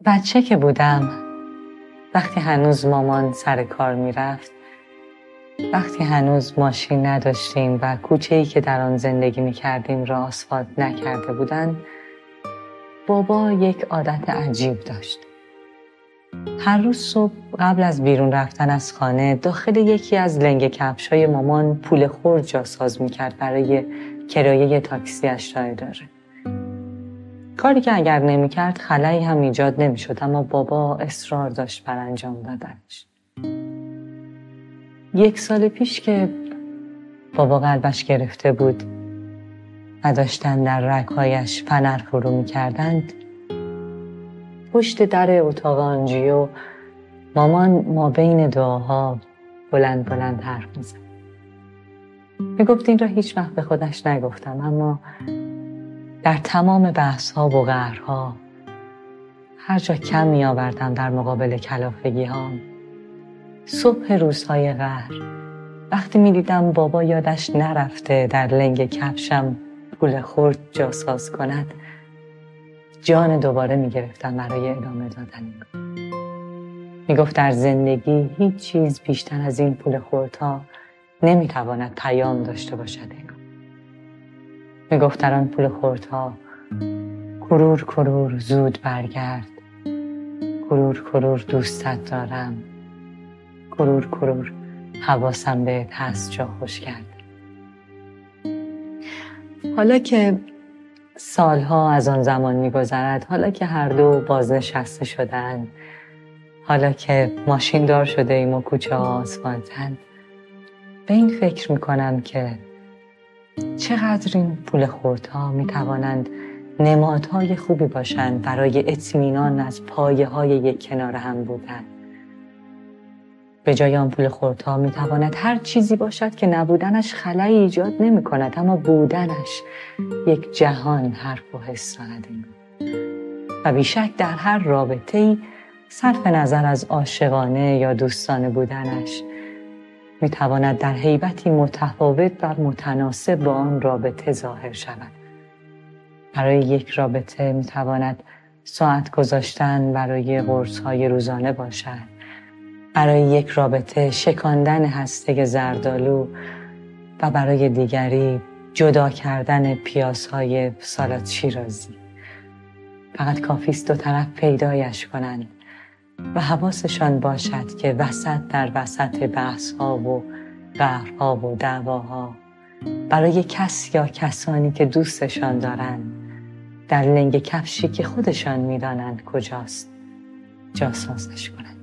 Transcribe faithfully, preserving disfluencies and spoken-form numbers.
بچه که بودم، وقتی هنوز مامان سر کار میرفت، وقتی هنوز ماشین نداشتیم و کوچه‌ای که در آن زندگی میکردیم را آسفالت نکرده بودند، بابا یک عادت عجیب داشت. هر روز صبح قبل از بیرون رفتن از خانه داخل یکی از لنگ کفش‌های مامان پول خرد جاساز میکرد برای کرایه تاکسیش را داره. کاری که اگر نمیکرد خلایی هم ایجاد نمیشد، اما بابا اصرار داشت بر انجام دادنش. یک سال پیش که بابا قلبش گرفته بود و داشتن در رگ‌هایش فنر فرو میکردند، پشت در اتاق آنجیو مامان ما بین دعاها بلند بلند حرف میزد. میگفت این را هیچ وقت به خودش نگفتم، اما در تمام بحث‌ها و قهرها هر جا کم می آوردم در مقابل کلافگی ها، صبح روزهای قهر وقتی می دیدم بابا یادش نرفته در لنگ کفشم پول خرد جاساز کند، جان دوباره می گرفتم برای ادامه دادن. می گفت در زندگی هیچ چیز بیشتر از این پول خردها نمی تواند پیام داشته باشد. می گفت در آن پول خردها کرور کرور زود برگرد، کرور کرور دوستت دارم، کرور کرور حواسم بهت هست جا خوش کرد. حالا که سالها از آن زمان می‌گذرد، حالا که هر دو بازنشسته شدند، حالا که ماشین دار شده ایم و کوچه ها آسفالتن، به این فکر می‌کنم که چقدر این پول خردها می‌توانند نمادهای خوبی باشند برای اطمینان از پایه های یک کنار هم بودن. به جای آن پول خردها می‌تواند هر چیزی باشد که نبودنش خلایی ایجاد نمی کند، اما بودنش یک جهان حرف و حس دارد. و بیشک در هر رابطه‌ای صرف نظر از عاشقانه یا دوستانه بودنش می‌تواند در هیبتی متفاوت و متناسب با آن رابطه ظاهر شود. برای یک رابطه می‌تواند ساعت گذاشتن برای قرص‌های روزانه باشد. برای یک رابطه شکاندن هسته زردآلو و برای دیگری جدا کردن پیازهای سالاد شیرازی. فقط کافی است دو طرف پیدایش کنند و حواسشان باشد که وسط در وسط بحث‌ها و قهرها و دعواها برای کس یا کسانی که دوستشان دارند در لنگ کفشی که خودشان می‌دانند کجاست جاسازش کنند.